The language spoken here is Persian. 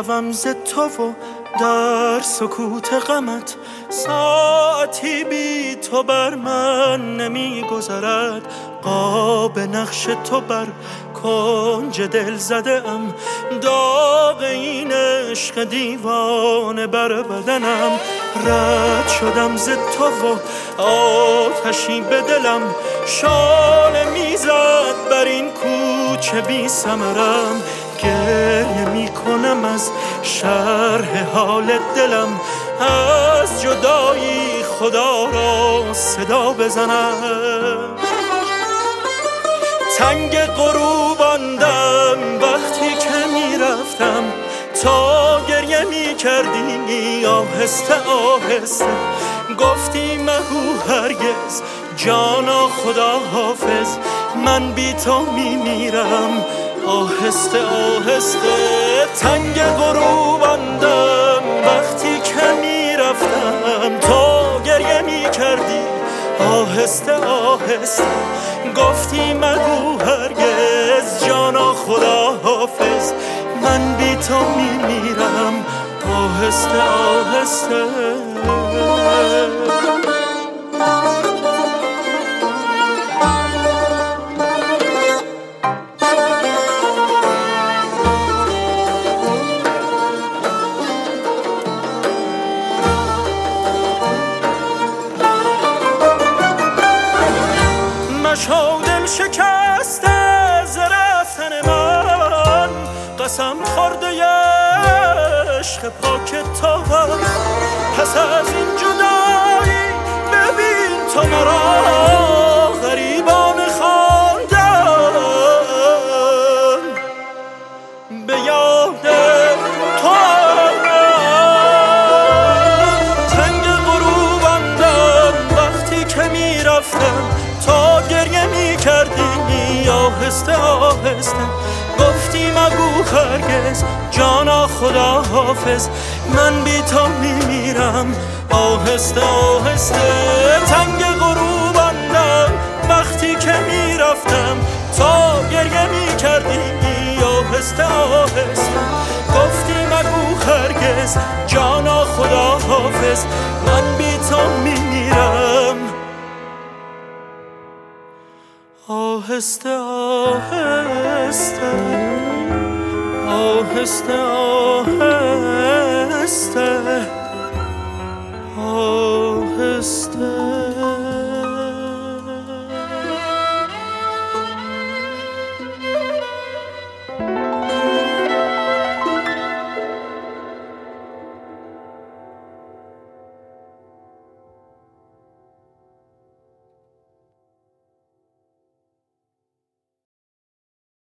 شوم ز تو و در سکوت غمت ساعتی بی تو بر من نمی گذرد. قاب نقش تو بر کنج دل زده ام، داغ این عشق دیوانه بر بدنم. رد شدم ز تو و آتشی به دلم شعله میزد بر این کوچه بی ثمرم. گریه می کنم از شرح حال دلم، از جدایی خدا را صدا بزنم. تنگ غروباندم وقتی که می رفتم، تا گریه می کردی آهسته آهسته. گفتی مگو هرگز جانا خدا حافظ، من بی تو می میرم آهسته آهسته. تنگ غروباندم وقتی که می رفتم، تا گریه می کردی آهسته آهسته. گفتی مگو هرگز جانا خدا حافظ، من بی تو می میرم آهسته آهسته. مشو دل شکسته ز رفتن من، قسم خورده عشق پاک تو. پس از این جدایی ببین تو مرا غریبانه خواندم، به یاد تو تنگ غروباندم وقتی که می رفتم، تا گریه می کردی آهسته آهسته. گفتی مگو هرگز جانا خدا حافظ، من بی تو می میرم آهسته آهسته. تنگ غروباندم وقتی که می رفتم، تا گریه می کردی آهسته آهسته. گفتی مگو هرگز جانا خدا حافظ، من بی تو می میرم آهسته آهسته آهسته آهسته آهسته.